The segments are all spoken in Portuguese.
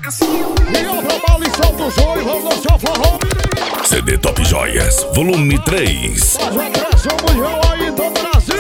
E obra maldição do joio, vamos dançar forró. CD Top Joias, volume 3. Faz uma pressão mundial aí em todo o Brasil.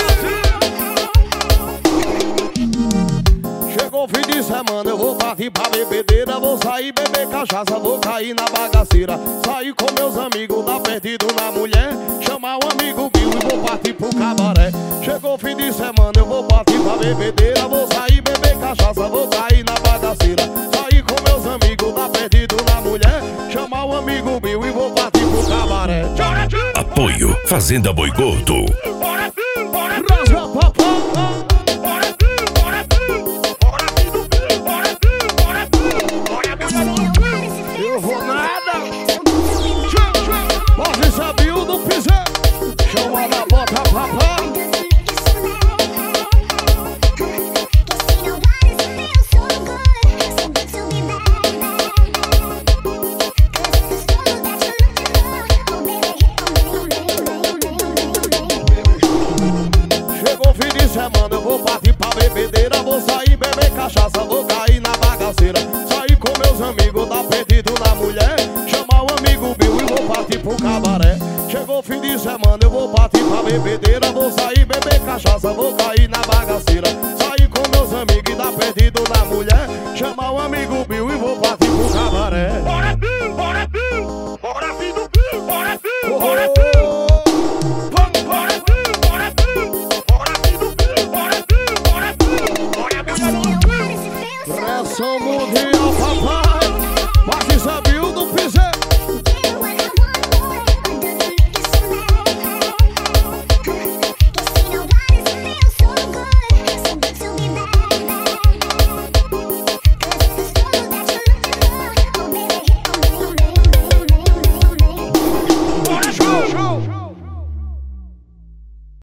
Chegou o fim de semana, eu vou partir pra bebedeira. Vou sair beber cachaça, vou cair na bagaceira. Sair com meus amigos, dar perdido na mulher. Chamar um amigo Bill e vou partir pro cabaré. Chegou o fim de semana, eu vou partir pra bebedeira. Vou sair beber cachaça, vou cair na bagaceira. Sair com meus amigos, dar perdido na mulher. Chamar um amigo Bill e vou partir pro cabaré. Apoio Fazenda Boi Gordo. Rasga papá. Eu vou nada. Pode saber o do piseiro. Chama na bota papá. Chegou o fim de semana, eu vou partir pra bebedeira. Vou sair beber cachaça, vou cair na bagaceira. Sair com meus amigos, dar perdido na mulher. Chamar um amigo Bill e vou partir pro cabaré. Chegou o fim de semana, eu vou partir pra bebedeira. Vou sair beber cachaça, vou cair na bagaceira. Sair com meus amigos e dar perdido na mulher. Chamar um amigo Bill e vou partir pro cabaré. Bora Bill, bora Bill, bora filho Bill, bora Bill, bora Bill. Pressão mundial, papai.